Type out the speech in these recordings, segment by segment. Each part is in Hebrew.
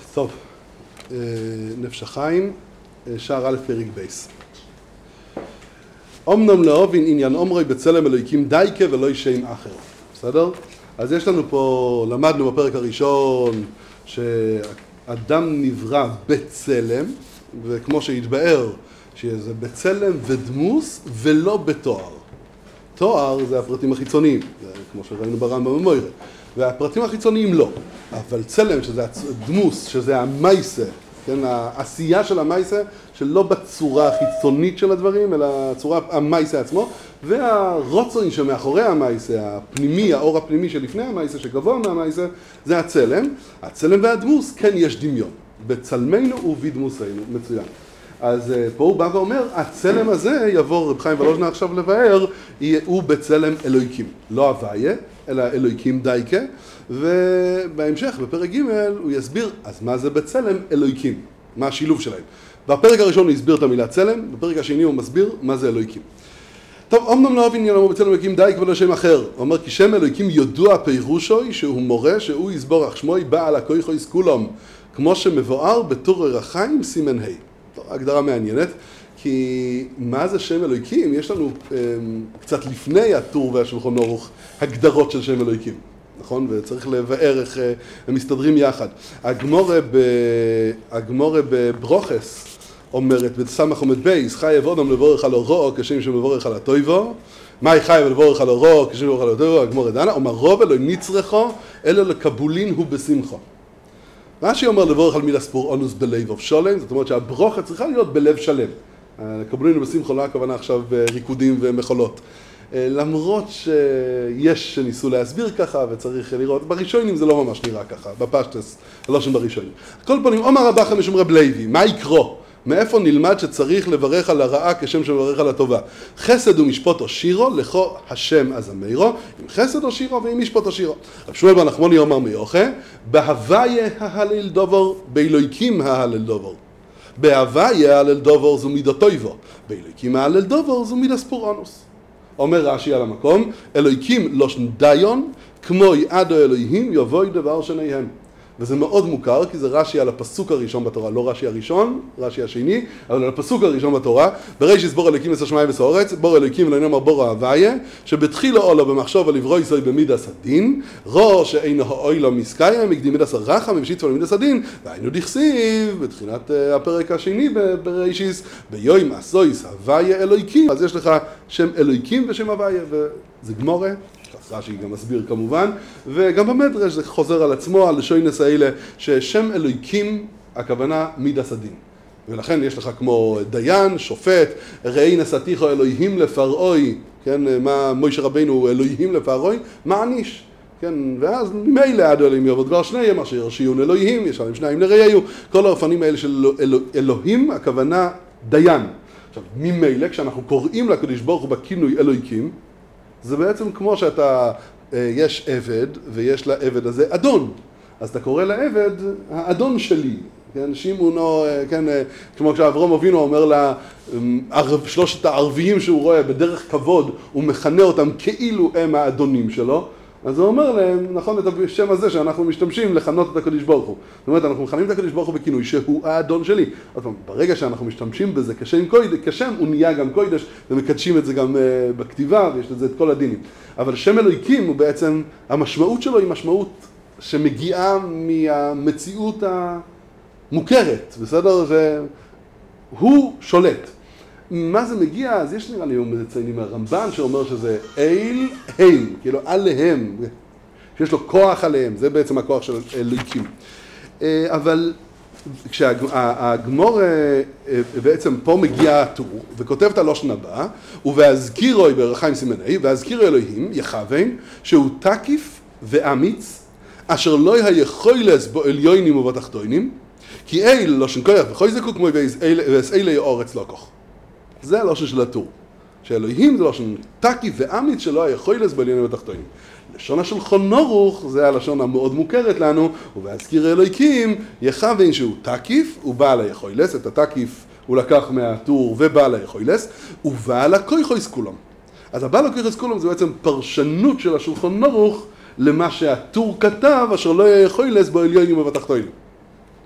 טוב, נפש החיים, שער א' פרק בייס. אמנם להבין עניין אומרוי בצלם אלוהיקים דייקה ולא שם אחר. בסדר? אז יש לנו פה, למדנו בפרק הראשון שאדם נברא בצלם, וכמו שהתבאר שזה בצלם ודמוס ולא בתואר. תואר זה הפרטים החיצוניים, כמו שראינו ברמב"ם במוירה, והפרטים החיצוניים לא. אבל צלם, שזה הדמוס, שזה המייסה, כן, העשייה של המייסה, שלא בצורה החיצונית של הדברים, אלא צורה המייסה עצמו, והרוצון שמאחורי המייסה, הפנימי, האור הפנימי שלפני המייסה, שגבוה מהמייסה, זה הצלם. הצלם והדמוס, כן יש דמיון. בצלמנו ובדמוסנו, מצוין. אז פה הוא בא ואומר, הצלם הזה יבוא רב חיים ולוז'נר עכשיו לבאר, הוא בצלם אלוהיקים. לא הוויה, אלא אלוהיקים דייקה, ובהמשך, בפרק ג' הוא יסביר, אז מה זה בצלם אלוהיקים? מה השילוב שלהם? בפרק הראשון הוא הסביר את המילה צלם, בפרק השני הוא מסביר מה זה אלוהיקים. טוב, אמנם לא אבין עניינו בצלם אלוהיקים דייק ולא שם אחר. הוא אומר, כי שם אלוהיקים ידוע פירושוי, שהוא מורה, שהוא יסבורך שמוי, בעל הכויכוי סכולם, כמו שמבואר בטור רחיים סימן ה'. הגדרה מעניינת, כי מה זה שם אלוהיקים? יש לנו קצת לפני הטור והשולחן ערוך הגדרות של שם אלוהיקים, נכון? וצריך לבאר איך הם מסתדרים יחד. הגמורה בברוכס אומרת, בסמך עומד בייס, חייב אודם לבורך על אורו, כשם שמבורך על הטויבו. מהי חייב לבורך על אורו, כשם שמבורך על הטויבו? הגמורה דנה, אומר רוב אלוהי נצרכו, אלא לקבולין הוא בשמחו. רש"י אומר לבורך על מילה ספור אונוס בלב שולם, זאת אומרת שהברוכה צריכה להיות בלב שלם. קבולין בשמחו לא הכוונה עכשיו בריקודים ומחולות. למרות שיש שניסו להסביר ככה וצריך לראות, בראשונים זה לא ממש נראה ככה, בפשטס, לא שם בראשונים. כל פנים, אומר רבך משום רב לוי, מה יקרו? מאיפה נלמד שצריך לברך על הרעה כשם שמברך על הטובה? חסד ומשפוט או שירו, לכו השם אז אמירו, אם חסד או שירו ואם משפוט או שירו. רב שמואל בר נחמני אומר מיוחה, בהוויה ההלל דובר, באלוהיקים ההלל דובר. בהוויה ההלל דובר זו מידו טויבו, באלוהיקים ההלל דובר זו מידו ספורונוס. אומר רש"י על המקום, אלוהיקים לושן דיון, כמו יעדו אלוהים יבואי דבר שניהם. וזה מאוד מוכר, כי זה רש"י על הפסוק הראשון בתורה, לא רש"י הראשון, רש"י השני, אבל על הפסוק הראשון בתורה, בראשית בור אלוהיקים עשה שמיים וסאורץ, בור אלוהיקים ולא נאמר בור ההוויה, שבתחילו אולו במחשוב על עברו יסוי במידס הדין, ראש שאינו אוילו מסקיים, הקדים מידס הרחם, ומשיץ על מידס הדין, והיינו דכסיב, בתחילת הפרק השני בראשיס, ביום עשויס הוויה אלוהיקים, אז יש לך שם אלוהיקים ושם הוויה, וזה גמורה. רש"י גם מסביר כמובן, וגם במדרש זה חוזר על עצמו, על לשוינס האלה, ששם אלוהיקים, הכוונה מידס הדין. ולכן יש לך כמו דיין, שופט, ראי נשאתיך אלוהים לפרעוי, כן, מה מוישה רבינו אלוהים לפרעוי, מעניש. כן, ואז ממילא עד אלוהים יעבוד כבר שניהם, אשר ירשיון אלוהים, יש להם שניים לראיהו, כל האופנים האלה של אלוהים, הכוונה דיין. עכשיו, ממילא, כשאנחנו קוראים לקדוש ברוך הוא בכינוי אלוהיקים, זה בעצם כמו שאתה, יש עבד, ויש לעבד הזה אדון. אז אתה קורא לעבד, האדון שלי. כן, שימונו, כן, כמו כשאברהם אבינו אומר לה, שלושת הערביים שהוא רואה בדרך כבוד, הוא מכנה אותם כאילו הם האדונים שלו. אז הוא אומר להם, נכון, את השם הזה שאנחנו משתמשים לכנות את הקדוש ברוך הוא. זאת אומרת, אנחנו מכנים את הקדוש ברוך הוא בכינוי שהוא האדון שלי. ברגע שאנחנו משתמשים בזה כשם הוא נהיה גם קודש, ומקדשים את זה גם בכתיבה, ויש לזה את כל הדינים. אבל שם אלוהיקים הוא בעצם, המשמעות שלו היא משמעות שמגיעה מהמציאות המוכרת, בסדר? שהוא שולט. מה זה מגיע? אז יש נראה לי מציינים הרמב"ן שאומר שזה אל הם, כאילו עליהם, שיש לו כוח עליהם, זה בעצם הכוח של אלוהיקים. אבל כשהגמור בעצם פה מגיע הטור וכותב את הלושן הבא, ובהזכירו ברחיים סימני, והזכירו אלוהים יכוון שהוא תקיף ואמיץ, אשר לא היכולס בו עליונים ובתחתונים, כי אל לושן כוח וחוי זקוק כמו ואס אלה יאורץ לא כוח. זה הלושן של הטור. שאלוהים זה לושן תקיף ואמיץ שלא היכולס בעליונים ובתחתונים. לשון השולחן ערוך, זה הלשון המאוד מוכרת לנו, ובהזכיר אלוהיקים יכוון שהוא תקיף, הוא בעל היכולס, את התקיף הוא לקח מהטור ובעל היכולס, ובעל הכויכויס כולם. אז הבעל הכויכויס כולם זה בעצם פרשנות של השולחן ערוך למה שהטור כתב, אשר לא היכולס בעליונים ובתחתונים.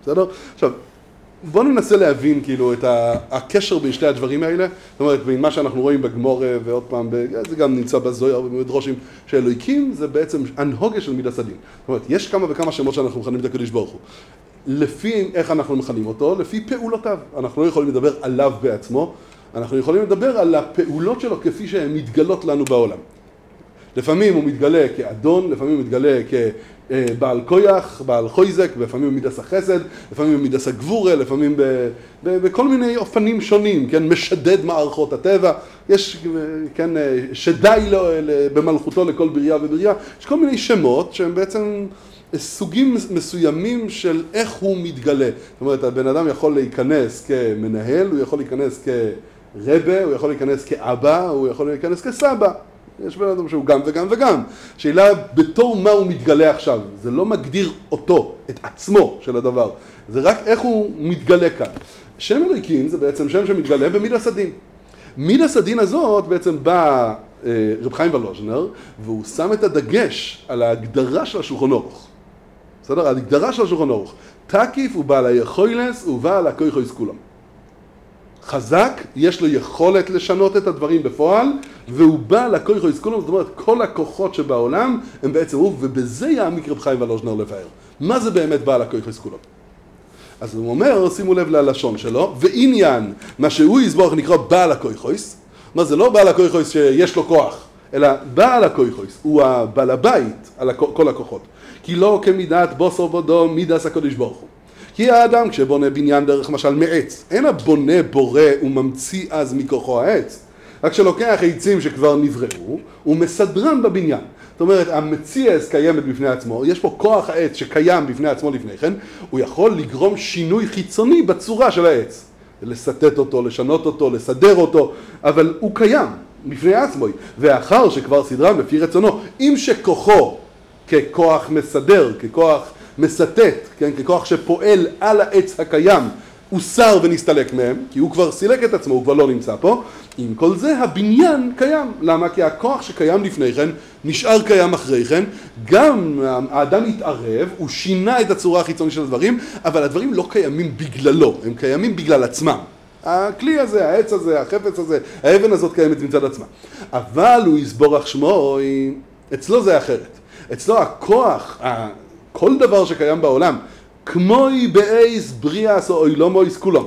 בסדר? עכשיו, בואו ננסה להבין כאילו את הקשר בין שתי הדברים האלה, זאת אומרת, בין מה שאנחנו רואים בגמור ועוד פעם, זה גם נמצא בזוהר ובמדרושים שאלוהיקים, זה בעצם הנהוגה של מידס הדין. זאת אומרת, יש כמה וכמה שמות שאנחנו מכנים את הקדוש ברוך הוא. לפי איך אנחנו מכנים אותו, לפי פעולותיו. אנחנו לא יכולים לדבר עליו בעצמו, אנחנו יכולים לדבר על הפעולות שלו כפי שהן מתגלות לנו בעולם. לפעמים הוא מתגלה כאדון, לפעמים הוא מתגלה כבעל כויח, בעל חויזק, לפעמים הוא מידס החסד, לפעמים הוא מידס הגבורה, לפעמים בכל מיני אופנים שונים, כן, משדד מערכות הטבע, יש, כן, שדי לו במלכותו לכל בריאה ובריאה, יש כל מיני שמות שהם בעצם סוגים מסוימים של איך הוא מתגלה. זאת אומרת, הבן אדם יכול להיכנס כמנהל, הוא יכול להיכנס כרבה, הוא יכול להיכנס כאבא, הוא יכול להיכנס כסבא. יש בן אדם שהוא גם וגם וגם. שאלה בתור מה הוא מתגלה עכשיו. זה לא מגדיר אותו, את עצמו של הדבר. זה רק איך הוא מתגלה כאן. שם אלוהיקים זה בעצם שם שמתגלה במידס הדין. מידס הדין הזאת בעצם בא רב חיים ולוז'נר, והוא שם את הדגש על ההגדרה של השולחן ערוך. בסדר? ההגדרה של השולחן ערוך. תקיף הוא בעל היכולת ובעל הכויחוס כולם. חזק, יש לו יכולת לשנות את הדברים בפועל, והוא בעל הכויחוס כולם, זאת אומרת, כל הכוחות שבעולם הם בעצם הוא, ובזה יעמיק רב חיים ולוז'נר לבאר. מה זה באמת בעל הכויחוס כולם? אז הוא אומר, שימו לב ללשון שלו, ועניין, מה שהוא יסבור נקרא בעל הכויחוס, מה זה לא בעל הכויחוס שיש לו כוח, אלא בעל הכויחוס, הוא הבעל הבית על כל הכוחות. כי לא כמידת בוסר בודו מידס הקדוש ברוך הוא. כי האדם כשבונה בניין דרך משל מעץ, אין הבונה בורא וממציא אז מכוחו העץ, רק שלוקח עצים שכבר נבראו, הוא מסדרן בבניין. זאת אומרת, המציאס קיימת בפני עצמו, יש פה כוח העץ שקיים בפני עצמו לפני כן, הוא יכול לגרום שינוי חיצוני בצורה של העץ. לסטט אותו, לשנות אותו, לסדר אותו, אבל הוא קיים בפני עצמו. ואחר שכבר סדרם לפי רצונו, אם שכוחו ככוח מסדר, ככוח מסטט, כן, ככוח שפועל על העץ הקיים, הוא שר ונסתלק מהם, כי הוא כבר סילק את עצמו, הוא כבר לא נמצא פה. עם כל זה הבניין קיים. למה? כי הכוח שקיים לפני כן נשאר קיים אחרי כן. גם האדם התערב, הוא שינה את הצורה החיצונית של הדברים, אבל הדברים לא קיימים בגללו, הם קיימים בגלל עצמם. הכלי הזה, העץ הזה, החפץ הזה, האבן הזאת קיימת מצד עצמה. אבל הוא יסבורך שמו, אצלו זה אחרת. אצלו הכוח, כל דבר שקיים בעולם, כמוי באיז בריאס או אילומויס כולם.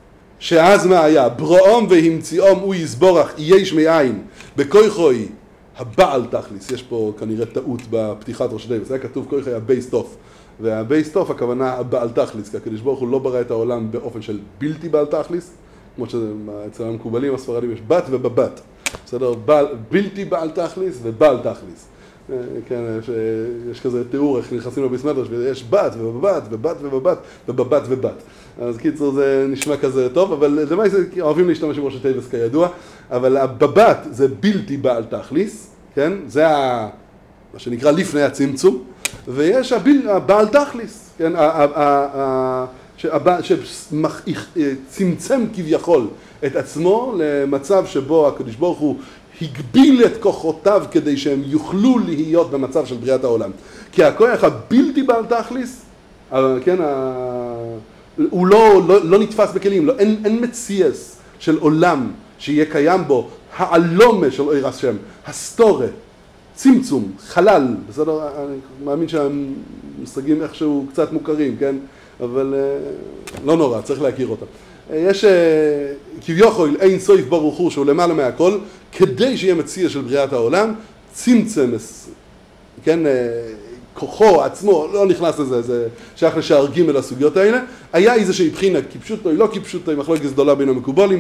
שאז מה היה? בראום והמציאום הוא יסבורך יש מאין, בכויכוי הבעל תכליס. יש פה כנראה טעות בפתיחת ראש דייבס, היה כתוב כויכוי הבייסטוף. והבייסטוף הכוונה הבעל תכליס, כי הקדוש ברוך הוא לא ברא את העולם באופן של בלתי בעל תכליס, כמו שאצל המקובלים הספרדים יש בת ובבת. בסדר? בלתי בעל תכליס ובעל תכליס. כן, יש כזה תיאור איך נכנסים לביס מדרש ויש בת ובבת ובת ובבת ובבת ובת. אז קיצור זה נשמע כזה טוב, אבל זה מה זה, אוהבים להשתמש עם ראש הטייבס כידוע, אבל הבבת זה בלתי בעל תכליס, כן? זה מה שנקרא לפני הצמצום, ויש הבעל תכליס, כן? שצמצם כביכול את עצמו למצב שבו הקדוש ברוך הוא הגביל את כוחותיו כדי שהם יוכלו להיות במצב של בריאת העולם. כי הכוח הבלתי בעל תכליס, כן, הוא לא נתפס בכלים, אין מציאס של עולם שיהיה קיים בו, העלומה של אור השם, הסתורה, צמצום, חלל, בסדר? אני מאמין שהמושגים איכשהו קצת מוכרים, כן? אבל לא נורא, צריך להכיר אותם. יש כביכול אין סוף ברוך הוא שהוא למעלה מהכל, כדי שיהיה מציע של בריאת העולם, צמצם, כן, כוחו עצמו, לא נכנס לזה, זה שייך לשער ג' לסוגיות האלה, היה איזושהי בחינה, כיפשוטו, לא כיפשוטו, מחלוקת גדולה בין המקובלים,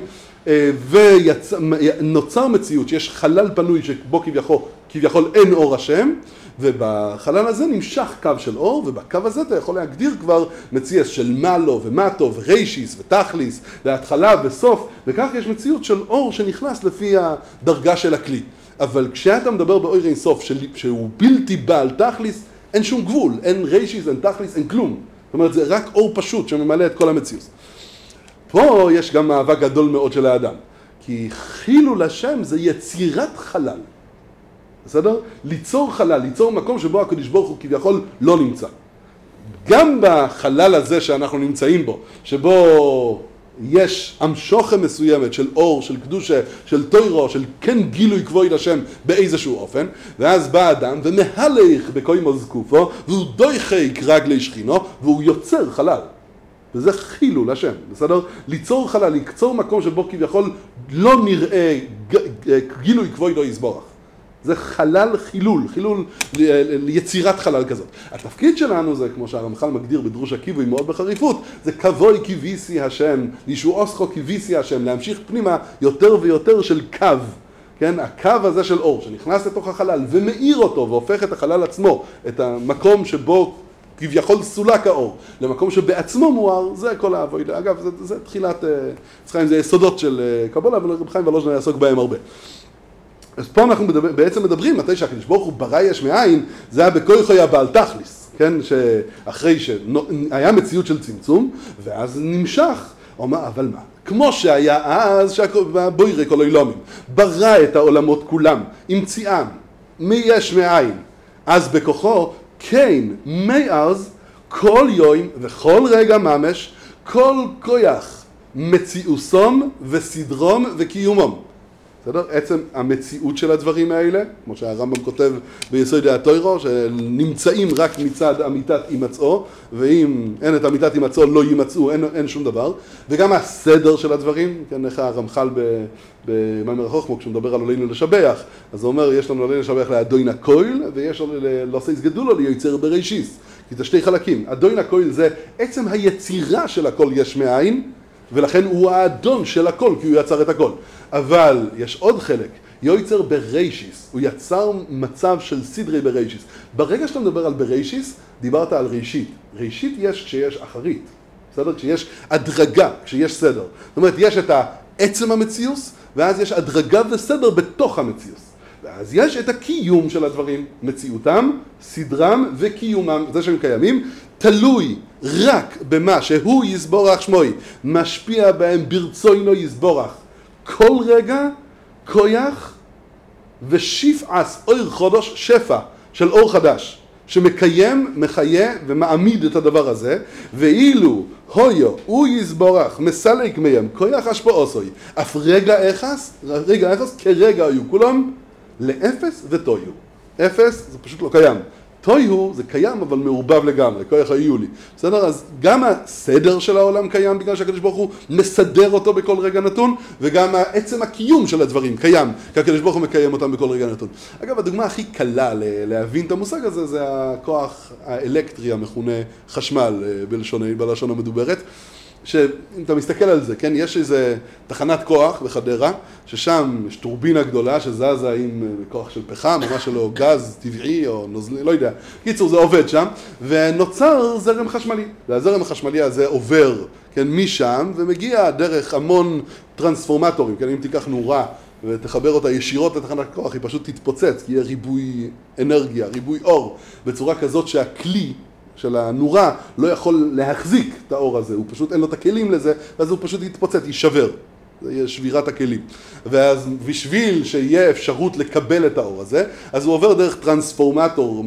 ונוצר מציאות שיש חלל פנוי שבו כביכול אין אור השם, ובחלל הזה נמשך קו של אור, ובקו הזה אתה יכול להגדיר כבר מציאס של מעלו ומטו וריישיס ותכליס, להתחלה וסוף, וכך יש מציאות של אור שנכנס לפי הדרגה של הכלי. אבל כשאתה מדבר באור אין סוף שהוא בלתי בעל תכליס, אין שום גבול, אין ריישיס, אין תכליס, אין כלום. זאת אומרת, זה רק אור פשוט שממלא את כל המציאות. פה יש גם מאבק גדול מאוד של האדם, כי חילול השם זה יצירת חלל. בסדר? ליצור חלל, ליצור מקום שבו הקדוש ברוך הוא כביכול לא נמצא. גם בחלל הזה שאנחנו נמצאים בו, שבו יש המשוכם מסוימת של אור, של קדושה, של תוירו, של כן גילוי כבוד השם באיזשהו אופן, ואז בא אדם ומהלך בקוימו זקופו, והוא דויחק רגלי שכינו, והוא יוצר חלל. וזה חילול השם, בסדר? ליצור חלל, לקצור מקום שבו כביכול לא נראה גילוי כבודו יסבורך. זה חלל חילול, יצירת חלל כזאת. התפקיד שלנו זה, כמו שהרמח"ל מגדיר בדרוש הכיווי מאוד בחריפות, זה כבוי כיביסי השם, לישועוסכו כיביסי השם, להמשיך פנימה יותר ויותר של קו, כן? הקו הזה של אור שנכנס לתוך החלל ומאיר אותו והופך את החלל עצמו, את המקום שבו כביכול סולק האור, למקום שבעצמו מואר, זה כל העבודה. אגב, זה תחילת, זה יסודות של קבלה, אבל רב חיים ולוז'נר יעסוק בהם הרבה. אז פה אנחנו בעצם מדברים, מתי שהקדוש ברוך הוא ברא יש מאין, זה היה בכוחו היה בעל תכליס, כן? שאחרי שהיה מציאות של צמצום, ואז נמשך, אומר, אבל מה? כמו שהיה אז, שהבוירי כל העולמים, ברא את העולמות כולם, המציאם, מיש מאין, אז בכוחו, כן, מאז, כל יום וכל רגע ממש, כל כוח מציאוסום וסדרום וקיומום. בסדר? עצם המציאות של הדברים האלה, כמו שהרמב"ם כותב ביסוד התוירו, שנמצאים רק מצד אמיתת הימצאו, ואם אין את אמיתת הימצאו לא יימצאו, אין שום דבר. וגם הסדר של הדברים, כן, איך הרמח"ל במאמר החוכמה, כשהוא מדבר על עלינו לשבח, אז הוא אומר, יש לנו עלינו לשבח לאדוין הקויל, ויש לנו לעושה גדולו ליוצר בראשיס. כי זה שתי חלקים. אדוין הקויל זה עצם היצירה של הכל יש מאין, ולכן הוא האדון של הכל, כי הוא יצר את הכל. אבל יש עוד חלק, יוצר בראשיס, הוא יצר מצב של סדרי בראשיס. ברגע שאתה מדבר על בראשיס, דיברת על ראשית. ראשית יש כשיש אחרית, בסדר? כשיש הדרגה, כשיש סדר. זאת אומרת, יש את עצם המציאוס, ואז יש הדרגה וסדר בתוך המציאוס. ואז יש את הקיום של הדברים, מציאותם, סדרם וקיומם, זה שהם קיימים, תלוי רק במה שהוא יסבורך שמוי, משפיע בהם ברצוינו יסבורך. כל רגע, כויח ושיפעס אור חודש, שפע של אור חדש, שמקיים, מחיה ומעמיד את הדבר הזה, ואילו הויו, הוא יסבורך, מסלק מהם, כויח השפעוסוי, אף רגע אחס, כרגע היו כולם, לאפס ותויו. אפס זה פשוט לא קיים. תויו זה קיים אבל מעורבב לגמרי, כוח היו לי. בסדר? אז גם הסדר של העולם קיים בגלל שהקדוש ברוך הוא מסדר אותו בכל רגע נתון, וגם עצם הקיום של הדברים קיים, כי הקדוש ברוך הוא מקיים אותם בכל רגע נתון. אגב, הדוגמה הכי קלה להבין את המושג הזה, זה הכוח האלקטרי המכונה חשמל בלשון המדוברת. שאם אתה מסתכל על זה, כן, יש איזה תחנת כוח בחדרה, ששם יש טורבינה גדולה שזזה עם כוח של פחם, או משהו לא גז טבעי או נוזלי, לא יודע. קיצור, זה עובד שם, ונוצר זרם חשמלי. והזרם החשמלי הזה עובר, כן, משם, ומגיע דרך המון טרנספורמטורים, כן, אם תיקח נורה ותחבר אותה ישירות לתחנת כוח, היא פשוט תתפוצץ, כי יהיה ריבוי אנרגיה, ריבוי אור, בצורה כזאת שהכלי של הנורה לא יכול להחזיק את האור הזה, הוא פשוט אין לו את הכלים לזה, אז הוא פשוט יתפוצץ, יישבר, זה יהיה שבירת הכלים. ואז בשביל שיהיה אפשרות לקבל את האור הזה, אז הוא עובר דרך טרנספורמטור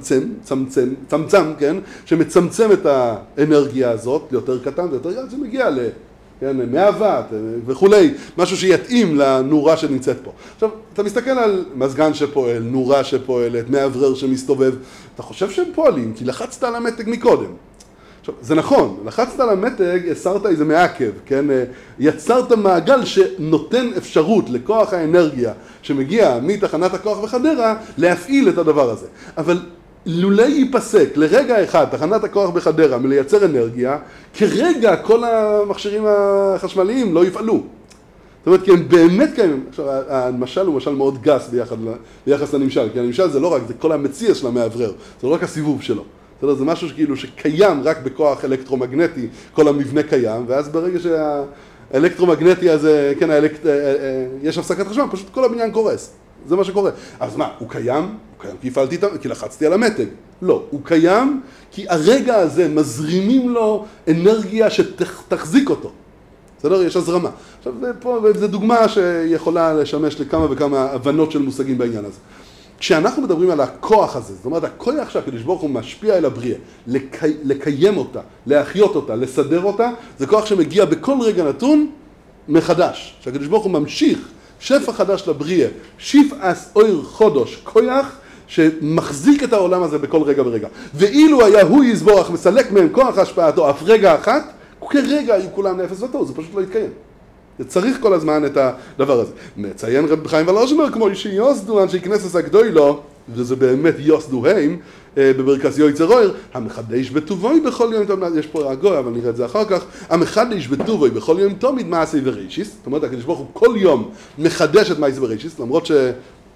מצמצם, כן, שמצמצם את האנרגיה הזאת ליותר קטן ויותר גדול, זה מגיע כן, 100 ואט וכולי, משהו שיתאים לנורה שנמצאת פה. עכשיו, אתה מסתכל על מזגן שפועל, נורה שפועלת, מאוורר שמסתובב, אתה חושב שהם פועלים, כי לחצת על המתג מקודם. עכשיו, זה נכון, לחצת על המתג, הסרת איזה מעקב, כן? יצרת מעגל שנותן אפשרות לכוח האנרגיה שמגיע מתחנת הכוח בחדרה להפעיל את הדבר הזה. אבל לולא ייפסק לרגע אחד תחנת הכוח בחדרה מלייצר אנרגיה, כרגע כל המכשירים החשמליים לא יפעלו. זאת אומרת, כי הם באמת קיימים. עכשיו, המשל הוא משל מאוד גס ביחס לנמשל, כי הנמשל זה לא רק, זה כל המציע של המאוורר, זה לא רק הסיבוב שלו. זה משהו שכאילו שקיים רק בכוח אלקטרומגנטי, כל המבנה קיים, ואז ברגע שהאלקטרומגנטי הזה, כן, יש הפסקת חשמל, פשוט כל הבניין קורס. זה מה שקורה. אז מה, הוא קיים? הוא קיים כי הפעלתי, כי לחצתי על המתג. לא, הוא קיים כי הרגע הזה מזרימים לו אנרגיה שתחזיק אותו. בסדר? יש הזרמה. עכשיו, פה, זו דוגמה שיכולה לשמש לכמה וכמה הבנות של מושגים בעניין הזה. כשאנחנו מדברים על הכוח הזה, זאת אומרת, הכוח שהקדוש ברוך הוא משפיע אל הבריאה, לקיים אותה, להחיות אותה, לסדר אותה, זה כוח שמגיע בכל רגע נתון מחדש. שהקדוש ברוך הוא ממשיך שפע חדש לבריאה, שיפעס אויר חודש, כוח שמחזיק את העולם הזה בכל רגע ורגע. ואילו היה הוא יסבורך, מסלק מהם כוח השפעתו אף רגע אחת, כרגע היו כולם לאפס ותוהו, זה פשוט לא יתקיים. צריך כל הזמן את הדבר הזה. מציין רב חיים ולוז'נר, כמו שיוסדו אנשי כנסת הגדולו, וזה באמת יוסדו הם, בברכס יויצר אויר, המחדש בטובוי בכל יום תמיד, יש פה הגוי, אבל נראה את זה אחר כך, המחדש בטובוי בכל יום תמיד מעשי ורישיס, זאת אומרת, הקדוש ברוך הוא כל יום מחדש את מעשי ורישיס, למרות שאתה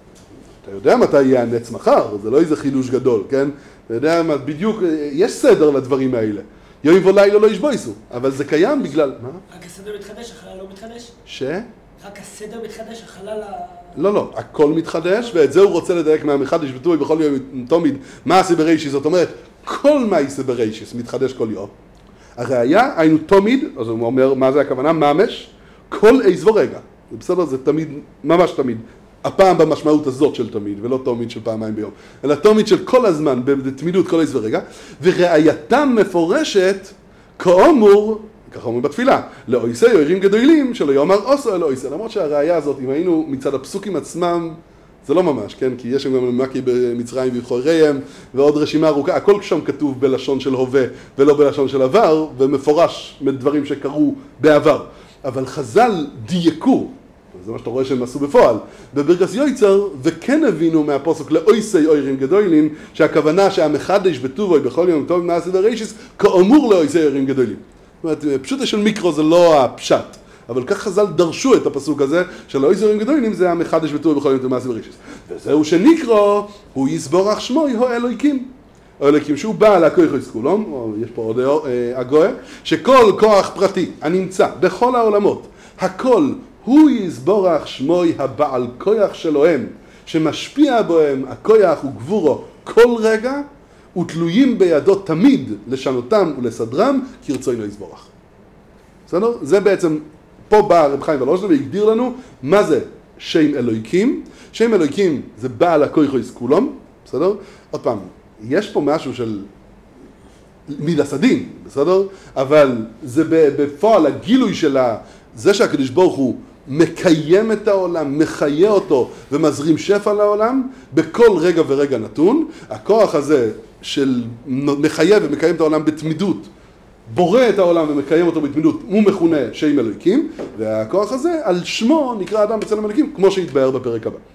יודע מתי יהיה הנץ מחר, זה לא איזה חידוש גדול, כן? אתה יודע מה, בדיוק, יש סדר לדברים האלה. יום ולילה לא ישבויסו, אבל זה קיים בגלל... מה? רק הסדר מתחדש, החלל לא מתחדש? רק הסדר מתחדש, החלל לא, הכל מתחדש, ואת זה הוא רוצה לדייק מהמחדש בטובוי בכל יום תמיד מעשי ברישיס, זאת אומרת, כל מעשי ברישיס מתחדש כל יום. הראיה, היינו תמיד, אז הוא אומר, מה זה הכוונה? ממש, כל איז ורגע. זה בסדר, זה תמיד, ממש תמיד. הפעם במשמעות הזאת של תמיד, ולא תמיד של פעמיים ביום, אלא תמיד של כל הזמן, בתמידות כל איז ורגע, וראייתם מפורשת, כאומר, ככה אומרים בתפילה, לאויסי אוירים גדולים, שלא יאמר עושו אלא אויסי, למרות שהראיה הזאת, אם היינו מצד הפסוקים עצמם, זה לא ממש, כן? כי יש שם גם מקי במצרים ובחוריהם, ועוד רשימה ארוכה, הכל שם כתוב בלשון של הווה, ולא בלשון של עבר, ומפורש מדברים שקרו בעבר. אבל חז"ל דייקו, זה מה שאתה רואה שהם עשו בפועל, בברכס יויצר, וכן הבינו מהפוסק לאויסי אוירים גדולים, שהכוונה שהמחדש בטובוי בכל יום טוב מעשי ורישיס, כאמור לאויסי אוירים גדולים. זאת אומרת, פשוטה של מיקרו זה לא הפשט, אבל כך חז"ל דרשו את הפסוק הזה, של אויסי אוירים גדולים זה המחדש בטובוי בכל יום טוב מעשי ורישיס. וזהו שנקרו, הוא יסבורך שמוי הו אלוהיקים. אלוהיקים שהוא בעל הכוח יסכולום, או יש פה עוד הגוי, שכל כוח פרטי הנמצא בכל העולמות, הכל הוא יסבורך שמוי הבעל כוח שלהם, שמשפיע בהם הכוח וגבורו כל רגע, ותלויים בידו תמיד לשנותם ולסדרם, כרצוי לא יסבורך. בסדר? זה בעצם, פה בא רב חיים ולוז'נר והגדיר לנו מה זה שם אלוהיקים. שם אלוהיקים זה בעל הכוח יסכולום, בסדר? עוד פעם, יש פה משהו של מידס הדין, בסדר? אבל זה בפועל הגילוי שלה, זה שהקדוש ברוך הוא מקיים את העולם, מחיה אותו ומזרים שפע לעולם, בכל רגע ורגע נתון. הכוח הזה של מחיה ומקיים את העולם בתמידות, בורא את העולם ומקיים אותו בתמידות, הוא מכונה שם אלוהיקים, והכוח הזה על שמו נקרא אדם בצלם אלוהיקים, כמו שהתבאר בפרק הבא.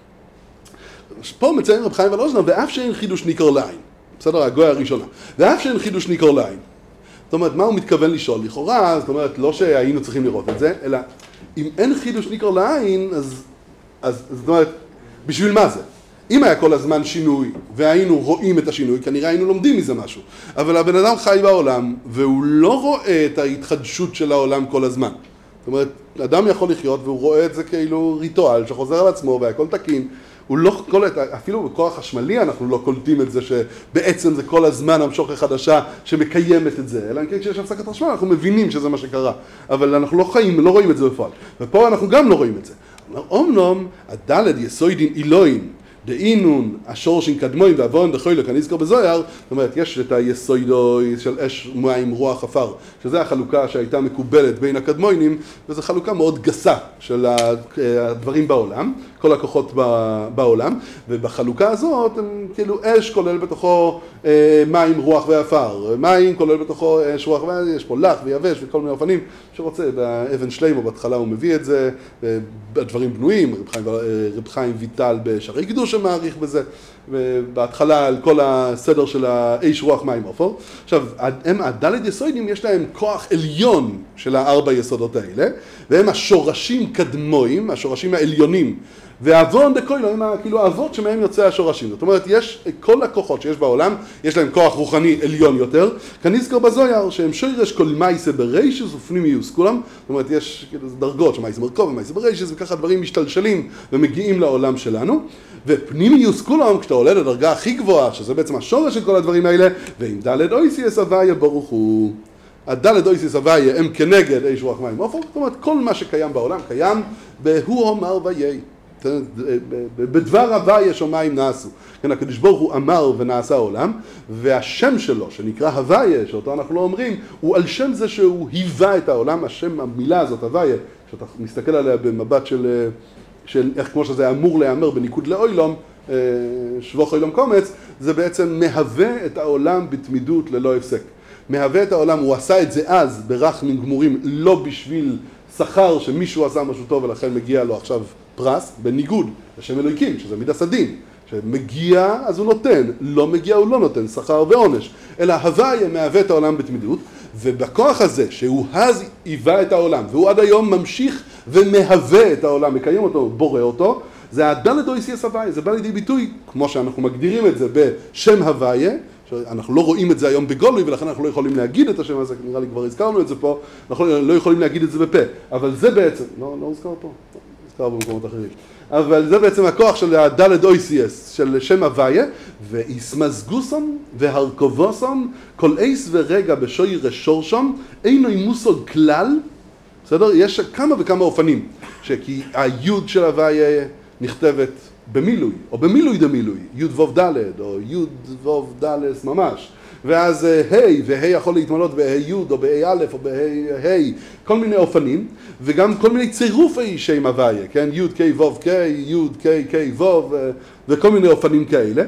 פה מציין רב חיים ולוז'נר, ואף שאין חידוש ניכר לעין. בסדר, הגוי הראשונה. ואף שאין חידוש ניכר לעין. זאת אומרת, מה הוא מתכוון לשאול? לכאורה, זאת אומרת, לא שהיינו צריכים לראות את זה, אלא אם אין חידוש ניכר לעין, אז זאת אומרת, בשביל מה זה? אם היה כל הזמן שינוי, והיינו רואים את השינוי, כנראה היינו לומדים מזה משהו. אבל הבן אדם חי בעולם, והוא לא רואה את ההתחדשות של העולם כל הזמן. זאת אומרת, אדם יכול לחיות, והוא רואה את זה כאילו ריטואל, שחוזר על עצמו, והכל תקין. הוא לא קולט, אפילו בכוח חשמלי אנחנו לא קולטים את זה שבעצם זה כל הזמן המשוך חדשה שמקיימת את זה, אלא אם כן כשיש הפסקת חשמל אנחנו מבינים שזה מה שקרה, אבל אנחנו לא חיים, לא רואים את זה בפועל, ופה אנחנו גם לא רואים את זה. אומנם הדלת יסוידין אילוין, דאינון השורשים קדמויים ועוון דחוילו כנזכר בזוהר, זאת אומרת יש את היסוידוי של אש מים רוח עפר, שזה החלוקה שהייתה מקובלת בין הקדמוינים, וזו חלוקה מאוד גסה של הדברים בעולם, כל הכוחות בעולם, ובחלוקה הזאת הם כאילו אש כולל בתוכו מים רוח ועפר, מים כולל בתוכו אש רוח ועפר, יש פה לח ויבש וכל מיני אופנים שרוצה, באבן שלמה בהתחלה הוא מביא את זה, בדברים בנויים, רב חיים ויטל בשערי קדוש שמעריך בזה, ובהתחלה על כל הסדר של האש רוח מים עופר. עכשיו, הם הדלת יסוידים יש להם כוח עליון של הארבע יסודות האלה, והם השורשים קדמויים, השורשים העליונים, והאבון דקוילו הם כאילו האבות שמהם יוצא השורשים. זאת אומרת, יש כל הכוחות שיש בעולם, יש להם כוח רוחני עליון יותר, כנזכר בזוהר שהם שורש כל מייסה בריישס ופנימיוס כולם, זאת אומרת, יש דרגות שמייסה מרכוב ומייסה בריישס, וככה דברים משתלשלים ומגיעים לעולם שלנו, ופנימיוס כולם, כשאתה עולה לדרגה הכי גבוהה, שזה בעצם השורש של כל הדברים האלה, ועם דלת אויסי סביה ברוך הוא. הדלת אויסי סביה הם כנגד אש רוח מים עופר, זאת אומרת, כל מה שקיים בעולם קיים בהוא אומר ויהי. בדבר הוויה שמיים נעשו. כן, הקדוש ברוך הוא אמר ונעשה העולם, והשם שלו, שנקרא הוויה, שאותו אנחנו לא אומרים, הוא על שם זה שהוא היווה את העולם. השם, המילה הזאת, הוויה, כשאתה מסתכל עליה במבט של איך כמו שזה אמור להיאמר בניקוד לאוילום, שבוך אוילום קומץ, זה בעצם מהווה את העולם בתמידות ללא הפסק. מהווה את העולם, הוא עשה את זה אז ברחמים גמורים, לא בשביל שכר שמישהו עשה משהו טוב ולכן מגיע לו עכשיו פרס, בניגוד לשם אלוהיקים, שזה מידס הדין. שמגיע אז הוא נותן, לא מגיע הוא לא נותן, שכר ועונש. אלא הוויה מהווה את העולם בתמידות, ובכוח הזה שהוא אז היווה את העולם, והוא עד היום ממשיך ומהווה את העולם, מקיים אותו, בורא אותו, זה הדלת אויסיאס הוויה, זה בא לידי ביטוי, כמו שאנחנו מגדירים את זה בשם הוויה, אנחנו לא רואים את זה היום בגולוי, ולכן אנחנו לא יכולים להגיד את השם הזה, נראה לי כבר הזכרנו את זה פה, אנחנו לא יכולים להגיד את זה בפה, אבל זה בעצם, לא הוזכר פה, הוזכר במקומות אחרים, אבל זה בעצם הכוח של הדלת אויסיאס, של שם הוויה, ואיסמזגוסם והרכובוסם, כל אייס ורגע בשויר שורשם, אינו מושג כלל, בסדר? יש כמה וכמה אופנים, כי היוד של הוויה נכתבת במילוי, או במילוי דמילוי, יוד ווב דלת, או יוד ווב דלת ממש, ואז היי, והי יכול להתמלות בהי יוד, או בהי א', או בהי, כל מיני אופנים, וגם כל מיני צירופי שם הוויה, כן? יוד קי ווב קי, יוד קי קי ווב, וכל מיני אופנים כאלה,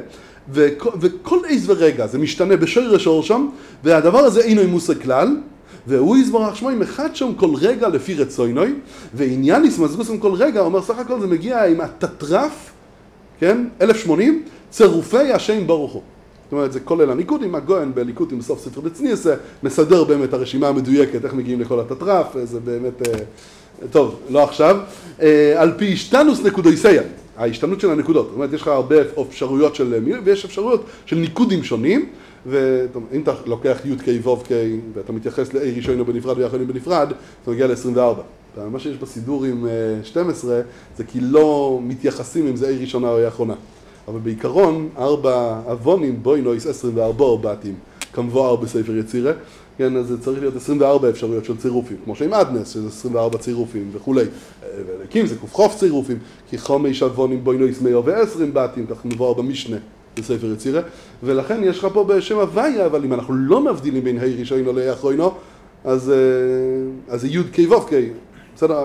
וכל איז ורגע זה משתנה בשורש שורשם, והדבר הזה אינו מושג כלל, והוא יזברך שמו עם אחד שם כל רגע לפי רצוינוי, ועניין יסמזגוסם כל רגע, אומר סך הכל זה מגיע עם התטרף, כן? 1080, צירופי השם ברוך הוא. זאת אומרת, זה כולל הניקודים, הגויין בליקודים בסוף ספר דצניאס, מסדר באמת הרשימה המדויקת, איך מגיעים לכל התטרף, זה באמת, טוב, לא עכשיו. על פי השתנוס נקודויסיה, ההשתנות של הנקודות, זאת אומרת, יש לך הרבה אפשרויות של מילים, ויש אפשרויות של ניקודים שונים, ואם אתה לוקח י' ק' ו' ק' ואתה מתייחס לאי ראשון בנפרד ויחונים בנפרד, אתה מגיע ל-24. מה שיש בסידור עם 12 זה כי לא מתייחסים אם זה אי ראשונה או אי אחרונה. אבל בעיקרון, 4 אבונים בוינויס 24 בתים, כמבואר בספר יצירה, כן, אז זה צריך להיות 24 אפשרויות של צירופים, כמו שעם אדנס, שזה 24 צירופים וכולי. ולקים זה כופחוף צירופים, כי 5 אבונים בוינויס 120 בתים, כך מבואר במשנה. בספר יצירה, ולכן יש לך פה בשם הוויה, אבל אם אנחנו לא מבדילים בין ה' ראשון או לאי אחרונו, אז זה י' ק' ו' ק', בסדר,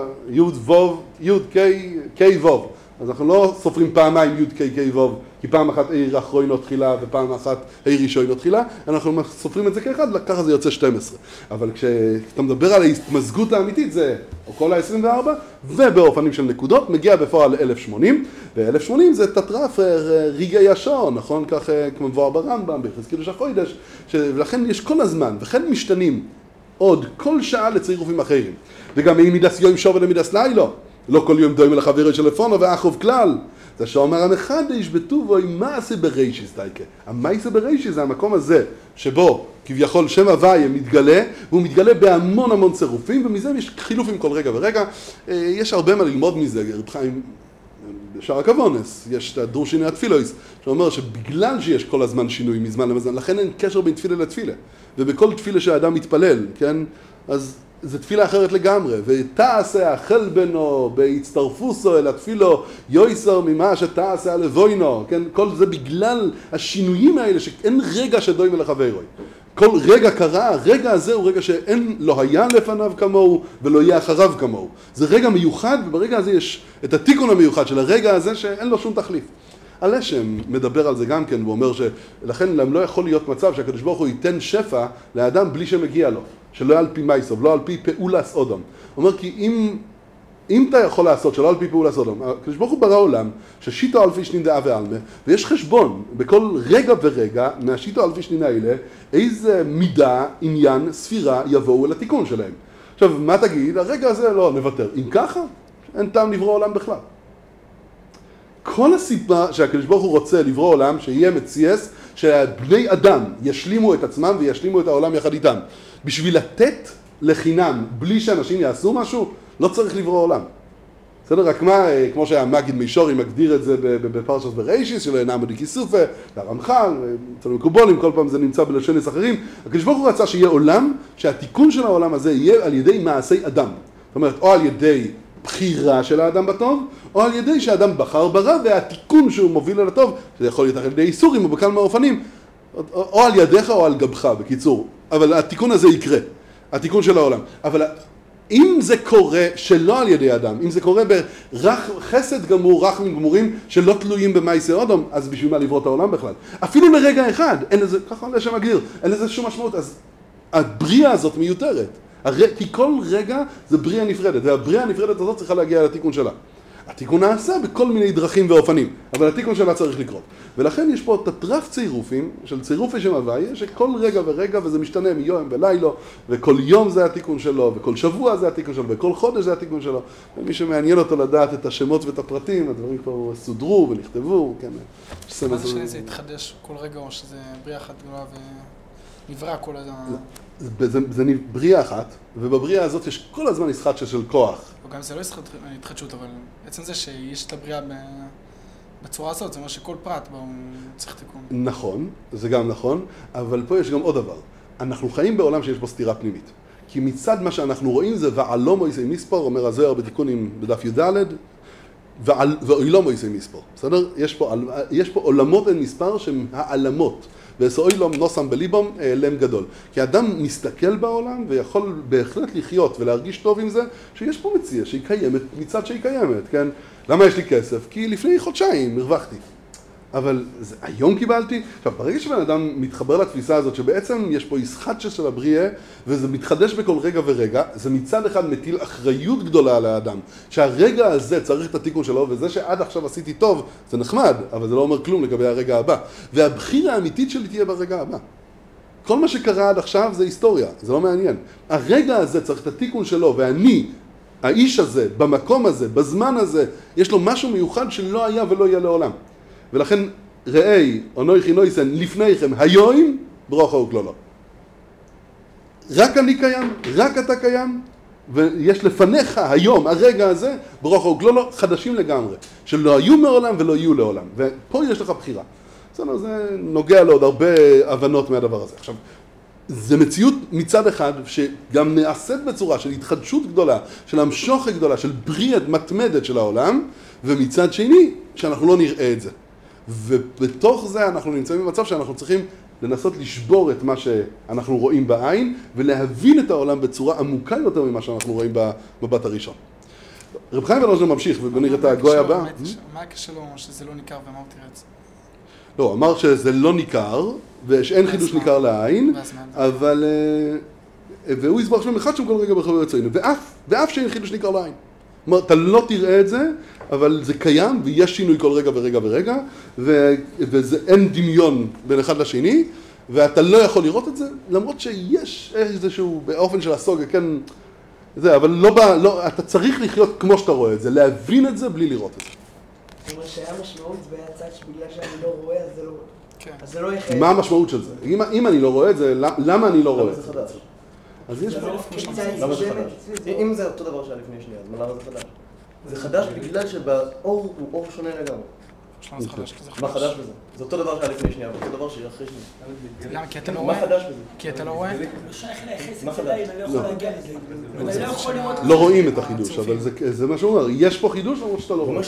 י' ק' ו', אז אנחנו לא סופרים פעמיים י' ק' ו', כי פעם אחת ה' אחרונו תחילה ופעם אחת ה' ראשון תחילה, אנחנו סופרים את זה כאחד, ככה זה יוצא 12. אבל כשאתה מדבר על ההתמזגות האמיתית, זה או כל ה-24, ובאופנים של נקודות, מגיע בפועל ל-1080, ו-1080 זה תטרף רגעי השעון, נכון? כך כמו מבואר ברמב"ם, ביחזקאל החודש, ולכן יש כל הזמן, וכן משתנים עוד כל שעה לצירופים אחרים. וגם אם מידס יום שוב ולמידס לילו, לא כל יום דומה לחברו של לפונו ואחוב כלל. זה שאומר המחדש בטובו עם מעשה ברישיס דייקה. המעשה ברישיס זה המקום הזה שבו כביכול שם הוויה מתגלה, והוא מתגלה בהמון המון צירופים, ומזה יש חילופים כל רגע ורגע. יש הרבה מה ללמוד מזה, רב חיים בשער הכוונס, יש את הדרושיני התפילויס, שאומר שבגלל שיש כל הזמן שינוי מזמן למזמן, לכן אין קשר בין תפילה לתפילה. ובכל תפילה שהאדם מתפלל, כן, אז זה תפילה אחרת לגמרי, ותעשה החל בנו, בהצטרפוסו אל התפילו, יויסר ממה שתעשה הלבוינו, כן, כל זה בגלל השינויים האלה, שאין רגע שדוי מלך חברוי. כל רגע קרה, הרגע הזה הוא רגע שאין, לא היה לפניו כמוהו, ולא יהיה אחריו כמוהו. זה רגע מיוחד, וברגע הזה יש את התיקון המיוחד של הרגע הזה, שאין לו שום תחליף. הלשם מדבר על זה גם כן, הוא אומר שלכן לא יכול להיות מצב שהקדוש ברוך הוא ייתן שפע לאדם בלי שמגיע לו. שלא על פי מייסוב, לא על פי פעולס אודום. הוא אומר כי אם אתה יכול לעשות שלא על פי פעולס אודום, הקדוש ברוך הוא ברא עולם ששיטו אלפי שנין דעה ועלמה, ויש חשבון בכל רגע ורגע מהשיטו אלפי שנין האלה, איזה מידה, עניין, ספירה יבואו אל התיקון שלהם. עכשיו, מה תגיד? הרגע הזה לא נוותר. אם ככה, אין טעם לברוא עולם בכלל. כל הסיבה שהקדוש ברוך הוא רוצה לברוא עולם, שיהיה מציאס, שבני אדם ישלימו את עצמם וישלימו את העולם יחד איתם. בשביל לתת לחינם, בלי שאנשים יעשו משהו, לא צריך לברוא עולם. בסדר? רק מה, כמו שהמגיד מישורי מגדיר את זה בפרשת בראשיס, שלא אינם בדיקי סופה, הרמח"ל, אצל מקובולים, כל פעם זה נמצא בלשונס אחרים. הקדוש ברוך הוא רצה שיהיה עולם, שהתיקון של העולם הזה יהיה על ידי מעשי אדם. זאת אומרת, או על ידי בחירה של האדם בטוב, או על ידי שהאדם בחר ברע, והתיקון שהוא מוביל אל הטוב, זה יכול להיות על ידי איסורים או בכמה אופנים, או על ידיך או על גבך, בקיצור. אבל התיקון הזה יקרה, התיקון של העולם. אבל אם זה קורה שלא על ידי האדם, אם זה קורה בחסד גמור, רחמים גמורים, שלא תלויים במעשה אודום, אז בשביל מה לברוא את העולם בכלל? אפילו לרגע אחד, אין לזה, ככה לשם הגדיר, אין לזה שום משמעות, אז הבריאה הזאת מיותרת. כי כל רגע זה בריאה נפרדת, והבריאה הנפרדת הזאת צריכה להגיע לתיקון שלה. התיקון נעשה בכל מיני דרכים ואופנים, אבל התיקון שלה צריך לקרות. ולכן יש פה תטרף צירופים של צירופי שם הוויה, שכל רגע ורגע, וזה משתנה מיום ולילה, וכל יום זה התיקון שלו, וכל שבוע זה התיקון שלו, וכל חודש זה התיקון שלו. ומי שמעניין אותו לדעת את השמות ואת הפרטים, הדברים כבר סודרו ונכתבו, כן. מה זה שני זה יתחדש כל רגע, או שזה בריאה אחת גדולה ונברא כל הזמן? זה בריאה אחת, ובבריאה הזאת יש כל הזמן ישחת של כוח. גם זה לא התחדשות, אבל עצם זה שיש את הבריאה בצורה הזאת, זה אומר שכל פרט בה הוא צריך תיקון. נכון, זה גם נכון, אבל פה יש גם עוד דבר. אנחנו חיים בעולם שיש בו סתירה פנימית. כי מצד מה שאנחנו רואים זה ועלו מויסי מספר, אומר הזוהר בתיקונים בדף י"ד, ואוילו מויסי מספר. בסדר? יש פה עולמות אין מספר שהם העלמות. ואסאוילום נוסם בליבום העלם גדול. כי האדם מסתכל בעולם ויכול בהחלט לחיות ולהרגיש טוב עם זה, שיש פה מציאה שהיא קיימת מצד שהיא קיימת, כן? למה יש לי כסף? כי לפני חודשיים הרווחתי. אבל היום קיבלתי. עכשיו, ברגע שבן אדם מתחבר לתפיסה הזאת, שבעצם יש פה ישחת של הבריאה, וזה מתחדש בכל רגע ורגע, זה מצד אחד מטיל אחריות גדולה על האדם, שהרגע הזה צריך את התיקון שלו, וזה שעד עכשיו עשיתי טוב, זה נחמד, אבל זה לא אומר כלום לגבי הרגע הבא. והבחירה האמיתית שלי תהיה ברגע הבא. כל מה שקרה עד עכשיו זה היסטוריה, זה לא מעניין. הרגע הזה צריך את התיקון שלו, ואני, האיש הזה, במקום הזה, בזמן הזה, יש לו משהו מיוחד שלא היה ולא יהיה לעולם. ולכן ראי, אונויכי נויסן, לפניכם, היום, ברוך הוא כלולו. רק אני קיים, רק אתה קיים, ויש לפניך היום, הרגע הזה, ברוך הוא כלולו, חדשים לגמרי, שלא היו מעולם ולא יהיו לעולם. ופה יש לך בחירה. זה נוגע לעוד הרבה הבנות מהדבר הזה. עכשיו, זה מציאות מצד אחד שגם נעשית בצורה של התחדשות גדולה, של המשוך גדולה, של בריאת מתמדת של העולם, ומצד שני, שאנחנו לא נראה את זה. ובתוך זה אנחנו נמצאים במצב שאנחנו צריכים לנסות לשבור את מה שאנחנו רואים בעין, ולהבין את העולם בצורה עמוקה יותר ממה שאנחנו רואים במבט הראשון. רב חיים ולוז'נר ממשיך, ובוא נראה את הגוי הבא. מה הקשר לו שזה לא ניכר ומה הוא תירץ? לא, אמר שזה לא ניכר, ושאין חידוש ניכר לעין, אבל... והוא יסבור שם אחד שם כל רגע בחבר יצאינו, ואף שאין חידוש ניכר לעין. כלומר, אתה לא תראה את זה, אבל זה קיים, ויש שינוי כל רגע ורגע ורגע, וזה אין דמיון בין אחד לשני, ואתה לא יכול לראות את זה, למרות שיש איזשהו, באופן של הסוגה, כן, זה, אבל לא, אתה צריך לחיות כמו שאתה רואה את זה, להבין את זה בלי לראות את זה. זאת אומרת שהיה משמעות בהצד שבגלל שאני לא רואה, אז זה לא יחד. מה המשמעות של זה? אם אני לא רואה את זה, למה אני לא רואה את זה? אז יש... למה זה חדש? אם זה אותו דבר שהיה לפני שנייה, אז למה זה חדש? זה חדש בגלל שבאור הוא אור שונה לגמרי. מה חדש בזה? זה אותו דבר שהיה לפני שנייה, ואותו דבר שיהיה אחרי שנייה. למה? כי אתה לא רואה? מה חדש בזה? כי אתה לא רואה? לא שייך ליחס אליי, אני לא יכול להגיע לזה. אני לא יכול לראות... לא רואים את החידוש, אבל זה מה שהוא אומר. יש פה חידוש למרות שאתה לא רואה.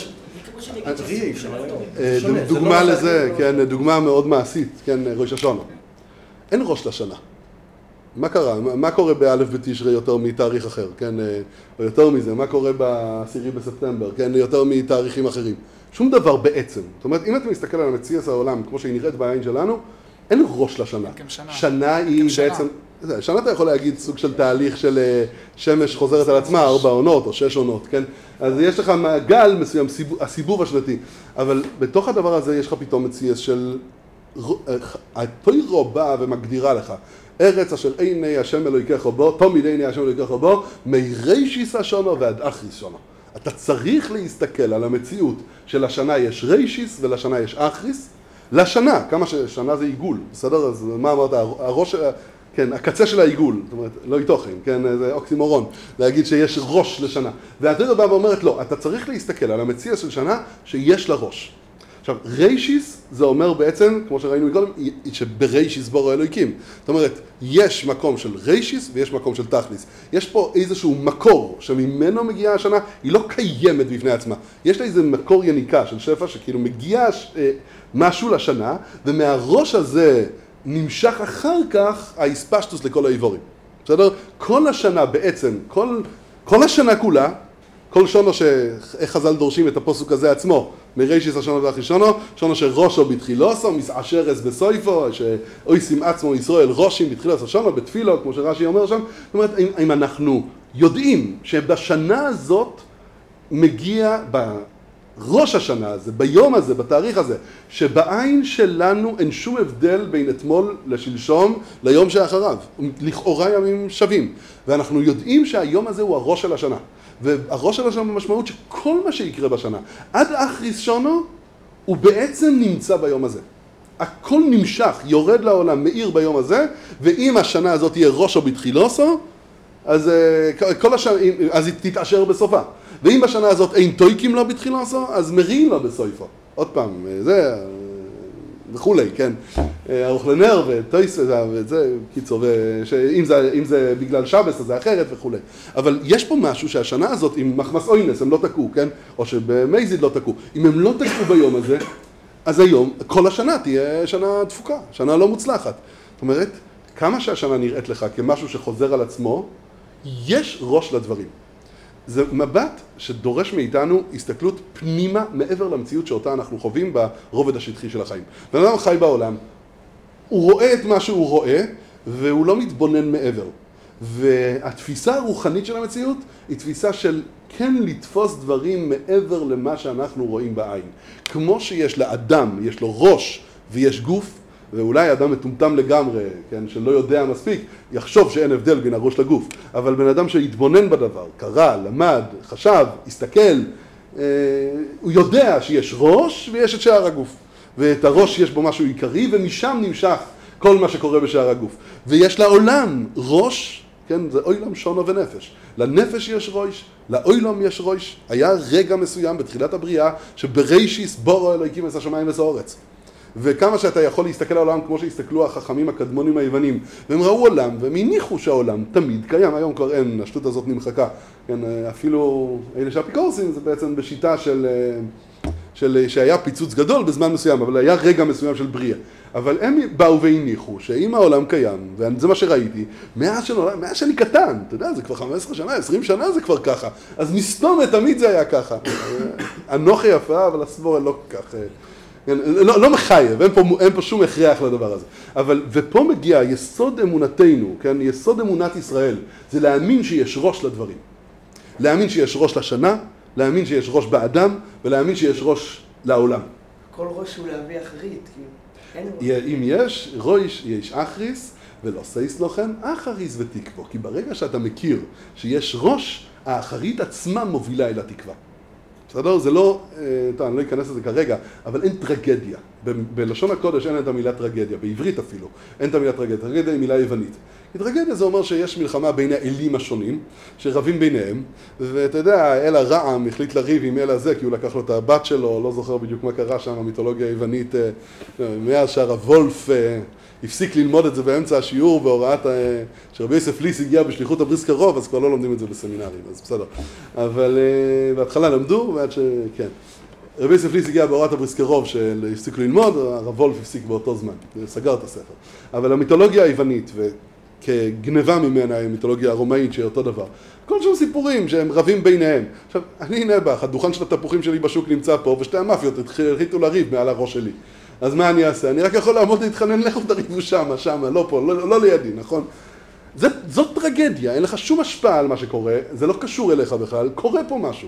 דוגמה לזה, כן, דוגמה מאוד מעשית, כן, ראש השנה. אין ראש לשנה. מה קרה? מה קורה באלף בתשרי יותר מתאריך אחר, כן? או יותר מזה, מה קורה ב10 בספטמבר, כן? יותר מתאריכים אחרים. שום דבר בעצם. זאת אומרת, אם אתה מסתכל על המציאות העולם, כמו שהיא נראית בעין שלנו, אין ראש לשנה. שנה היא בעצם... שנה אתה יכול להגיד סוג של תהליך של שמש חוזרת על עצמה, 4 עונות או 6 עונות, כן? אז יש לך מעגל מסוים, הסיבוב השנתי. אבל בתוך הדבר הזה יש לך פתאום מציאות של... התוירו באה ומגדירה לך. ארץ אשר עיני השם אלוהיכך בו, תמיד עיני השם אלוהיכך בו, מראשיס השנה ועד אחריס שנה. אתה צריך להסתכל על המציאות של השנה יש ראשיס ולשנה יש אחריס. לשנה, כמה ששנה זה עיגול, בסדר? אז מה אמרת? הראש, כן, הקצה של העיגול, זאת אומרת, לא איתוכן, כן, זה אוקסימורון, להגיד שיש ראש לשנה. והתורה באה ואומרת, לא, אתה צריך להסתכל על המציאות של שנה שיש לה ראש. עכשיו, ריישיס זה אומר בעצם, כמו שראינו מקודם, שבריישיס בורא אלוהיקים. זאת אומרת, יש מקום של ריישיס ויש מקום של תכליס. יש פה איזשהו מקור שממנו מגיעה השנה, היא לא קיימת בפני עצמה. יש לה איזה מקור יניקה של שפע שכאילו מגיע משהו לשנה, ומהראש הזה נמשך אחר כך האספשטוס לכל האיבורים. בסדר? כל השנה בעצם, כל השנה כולה, כל שונו שאיך חז"ל דורשים את הפסוק הזה עצמו, מריישיס השונו והחישונו, שונו שראשו בתחילוסו, מסעשרס בסויפו, שאויסים עצמו ישראל ראשים בתחילוסו שונו, בתפילו, כמו שרש"י אומר שם. זאת אומרת, אם אנחנו יודעים שבשנה הזאת מגיע בראש השנה הזה, ביום הזה, בתאריך הזה, שבעין שלנו אין שום הבדל בין אתמול לשלשום ליום שאחריו, לכאורה ימים שווים, ואנחנו יודעים שהיום הזה הוא הראש של השנה. והראש של השנה במשמעות שכל מה שיקרה בשנה, עד אחריס שונו, הוא בעצם נמצא ביום הזה. הכל נמשך, יורד לעולם, מאיר ביום הזה, ואם השנה הזאת תהיה ראשו בתחילוסו, אז היא תתעשר בסופה. ואם בשנה הזאת אין תויקים לו בתחילוסו, אז מריעים לו בסויפו. עוד פעם, זה וכולי, כן. אוכלנר וטויס וזה, קיצור, אם זה בגלל שבס אז זה אחרת וכולי. אבל יש פה משהו שהשנה הזאת, עם מחמס אוינס, הם לא תקעו, כן? או שבמייזיד לא תקעו. אם הם לא תקעו ביום הזה, אז היום, כל השנה תהיה שנה דפוקה, שנה לא מוצלחת. זאת אומרת, כמה שהשנה נראית לך כמשהו שחוזר על עצמו, יש ראש לדברים. זה מבט שדורש מאיתנו הסתכלות פנימה מעבר למציאות שאותה אנחנו חווים ברובד השטחי של החיים. בן אדם חי בעולם, הוא רואה את מה שהוא רואה, והוא לא מתבונן מעבר. והתפיסה הרוחנית של המציאות היא תפיסה של כן לתפוס דברים מעבר למה שאנחנו רואים בעין. כמו שיש לאדם, יש לו ראש ויש גוף, ואולי אדם מטומטם לגמרי, כן, שלא יודע מספיק, יחשוב שאין הבדל בין הראש לגוף. אבל בן אדם שיתבונן בדבר, קרא, למד, חשב, הסתכל, הוא יודע שיש ראש ויש את שער הגוף. ואת הראש יש בו משהו עיקרי, ומשם נמשך כל מה שקורה בשער הגוף. ויש לעולם ראש, כן, זה אוילם שונו ונפש. לנפש יש ראש, לאוילם יש ראש. היה רגע מסוים בתחילת הבריאה, שבראשיס בורו אלוהיקים את השמיים ואת הארץ. וכמה שאתה יכול להסתכל על העולם כמו שהסתכלו החכמים הקדמונים היוונים, והם ראו עולם והם הניחו שהעולם תמיד קיים. היום כבר אין, השטות הזאת נמחקה. כן, אפילו אלה שהאפיקורסים זה בעצם בשיטה שהיה פיצוץ גדול בזמן מסוים, אבל היה רגע מסוים של בריאה. אבל הם באו והניחו שאם העולם קיים, וזה מה שראיתי, מאז שאני קטן, אתה יודע, זה כבר 15 שנה, 20 שנה זה כבר ככה, אז מסתום תמיד זה היה ככה. אנוכי יפה, אבל הסבור לא כך. לא מחייב, אין פה שום הכרח לדבר הזה. ופה מגיע יסוד אמונתנו, כן? יסוד אמונת ישראל, זה להאמין שיש ראש לדברים. להאמין שיש ראש לשנה, להאמין שיש ראש באדם, ולהאמין שיש ראש לעולם. כל ראש הוא להביא אחרית, אם יש ראש, יש אחריס, ולא סייס לכם, אחריס ותקבו. כי ברגע שאתה מכיר שיש ראש, האחרית עצמה מובילה אל התקווה. בסדר? זה לא, אני לא אכנס לזה כרגע, אבל אין טרגדיה. בלשון הקודש אין את המילה טרגדיה, בעברית אפילו, אין את המילה טרגדיה. טרגדיה היא מילה יוונית. טרגדיה זה אומר שיש מלחמה בין האלים השונים, שרבים ביניהם, ואתה יודע, אל הרעם החליט לריב עם אל הזה, כי הוא לקח לו את הבת שלו, לא זוכר בדיוק מה קרה שם, המיתולוגיה היוונית, מאז שהרב וולף הפסיק ללמוד את זה באמצע השיעור, בהוראת שרבי יוסף ליס הגיע בשליחות הבריס קרוב, אז כבר לא לומדים את זה בסמינרים, אז בסדר. אבל בהתחלה למדו, ועד שכן. רבי יוסף ליס הגיע בהוראת הבריס קרוב שהפסיק ללמוד, הרב וולף הפסיק באותו זמן, סגר את הספר. אבל המיתולוגיה היוונית, וכגנבה ממנה המיתולוגיה הרומאית שהיא אותו דבר, כל שם סיפורים שהם רבים ביניהם. עכשיו, אני נבח, הדוכן של התפוחים שלי בשוק נמצא פה, ושתי המאפיות התחילו לריב מעל הראש שלי. אז מה אני אעשה? אני רק יכול לעמוד להתחנן, לכו תריבו שמה, לא פה, לא לידי, נכון? זאת טרגדיה, אין לך שום השפעה על מה שקורה, זה לא קשור אליך בכלל, קורה פה משהו.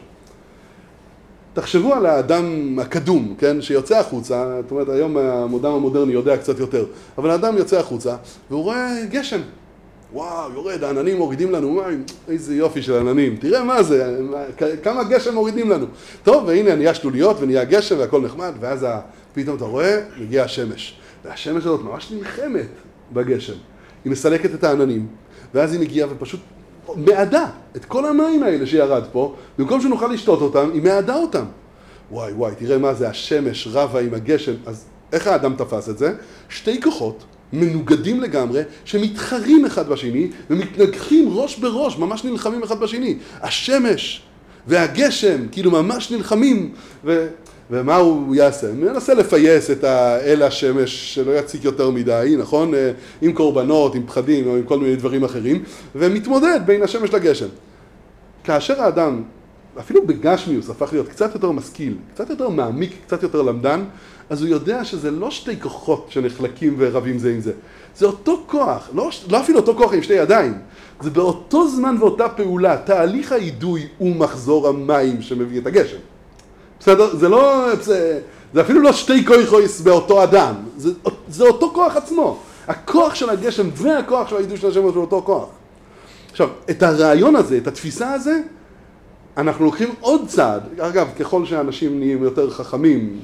תחשבו על האדם הקדום, כן, שיוצא החוצה, זאת אומרת, היום המודע המודרני יודע קצת יותר, אבל האדם יוצא החוצה, והוא רואה גשם. וואו, יורד, העננים מורידים לנו מים, איזה יופי של עננים, תראה מה זה, כמה גשם מורידים לנו. טוב, והנה נהיה שלוליות ונהיה גשם והכל נחמד, ואז פתאום אתה רואה, מגיע השמש. והשמש הזאת ממש נלחמת בגשם. היא מסלקת את העננים, ואז היא מגיעה ופשוט מעדה את כל המים האלה שירד פה, במקום שנוכל לשתות אותם, היא מעדה אותם. וואי וואי, תראה מה זה, השמש רבה עם הגשם. אז איך האדם תפס את זה? שתי כוחות מנוגדים לגמרי, שמתחרים אחד בשני, ומתנגחים ראש בראש, ממש נלחמים אחד בשני. השמש והגשם, כאילו ממש נלחמים, ומה הוא יעשה? הוא מנסה לפייס את אל השמש שלא יציק יותר מדי, נכון? עם קורבנות, עם פחדים, או עם כל מיני דברים אחרים, ומתמודד בין השמש לגשם. כאשר האדם, אפילו בגשמיוס, הפך להיות קצת יותר משכיל, קצת יותר מעמיק, קצת יותר למדן, אז הוא יודע שזה לא שתי כוחות שנחלקים ורבים זה עם זה. זה אותו כוח, לא אפילו אותו כוח עם שתי ידיים. זה באותו זמן ואותה פעולה, תהליך האידוי הוא מחזור המים שמביא את הגשם. בסדר? זה אפילו לא שתי כוחות באותו אדם. זה אותו כוח עצמו. הכוח של הגשם והכוח של האידוי של השם זה אותו כוח. עכשיו, את הרעיון הזה, את התפיסה הזה, אנחנו לוקחים עוד צעד. אגב, ככל שאנשים נהיים יותר חכמים,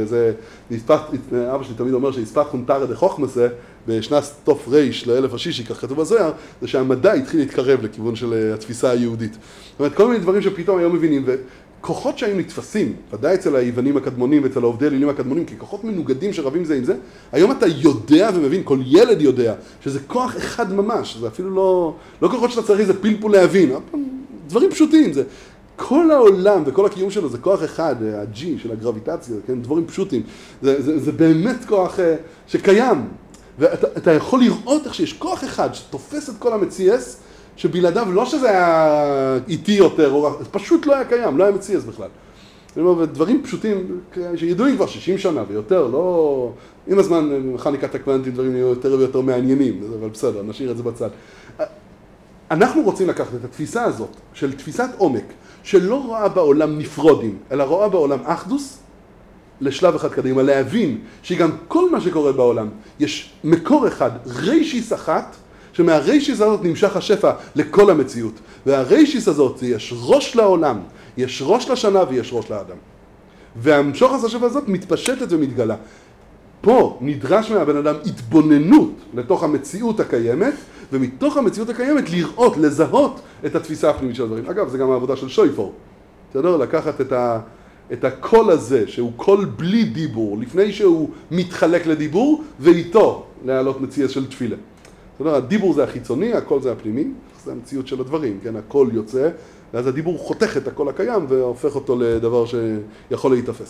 אבא שלי תמיד אומר שהספח חונטרה דחוכמסה, בשנת תוף ריש לאלף השישי, כך כתוב בזוהר, זה שהמדע התחיל להתקרב לכיוון של התפיסה היהודית. זאת אומרת, כל מיני דברים שפתאום היום מבינים, וכוחות שהיו נתפסים, ודאי אצל היוונים הקדמונים ואצל העובדי אלילים הקדמונים, ככוחות מנוגדים שרבים זה עם זה, היום אתה יודע ומבין, כל ילד יודע, שזה כוח אחד ממש, זה אפילו לא כוחות שאתה צריך איזה פלפול להבין, דברים פשוטים, זה כל העולם וכל הקיום שלו זה כוח אחד, ה-G של הגרביטציה, כן? דברים פשוטים, זה באמת כוח שקיים, ואתה יכול לראות איך שיש כוח אחד שתופס את כל המציאס, שבלעדיו לא שזה היה איטי יותר, זה פשוט לא היה קיים, לא היה מציאס בכלל. דברים פשוטים שידועים כבר 60 שנה ויותר, לא... עם הזמן מכניקת הקוונטים דברים יהיו יותר ויותר מעניינים, אבל בסדר, נשאיר את זה בצד. אנחנו רוצים לקחת את התפיסה הזאת, של תפיסת עומק, שלא רואה בעולם נפרודים, אלא רואה בעולם אחדוס, לשלב אחד קדימה, להבין שגם כל מה שקורה בעולם, יש מקור אחד, רישיס אחת, שמהרישיס הזאת נמשך השפע לכל המציאות. והרישיס הזאת, יש ראש לעולם, יש ראש לשנה ויש ראש לאדם. והמשוך השפע הזאת מתפשטת ומתגלה. פה נדרש מהבן אדם התבוננות לתוך המציאות הקיימת, ומתוך המציאות הקיימת לראות, לזהות את התפיסה הפנימית של הדברים. אגב, זה גם העבודה של שויפור. בסדר? לקחת את הקול הזה, שהוא קול בלי דיבור, לפני שהוא מתחלק לדיבור, ואיתו להעלות מציאות של תפילה. בסדר? הדיבור זה החיצוני, הקול זה הפנימי, זה המציאות של הדברים, כן? הקול יוצא, ואז הדיבור חותך את הקול הקיים, והופך אותו לדבר שיכול להתאפס.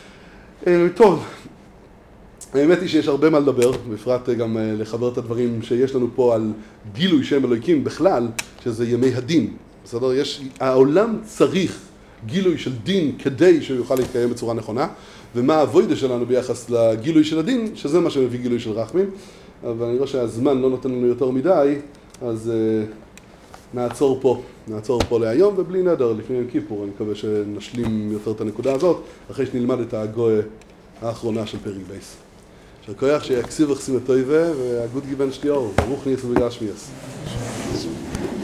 טוב. האמת היא שיש הרבה מה לדבר, בפרט גם לחבר את הדברים שיש לנו פה על גילוי שם אלוהיקים בכלל, שזה ימי הדין. בסדר? העולם צריך גילוי של דין כדי שהוא יוכל להתקיים בצורה נכונה, ומה העבודה שלנו ביחס לגילוי של הדין, שזה מה שמביא גילוי של רחמים. אבל אני רואה שהזמן לא נותן לנו יותר מדי, אז נעצור פה להיום, ובלי נדר, לפני יום כיפור, אני מקווה שנשלים יותר את הנקודה הזאת, אחרי שנלמד את הגויה האחרונה של פרק בייס. שכוייך שיקסיב וחסים את טויבה, והגוד גיבן שלי אור, ברוך ניסו בגשמיאס.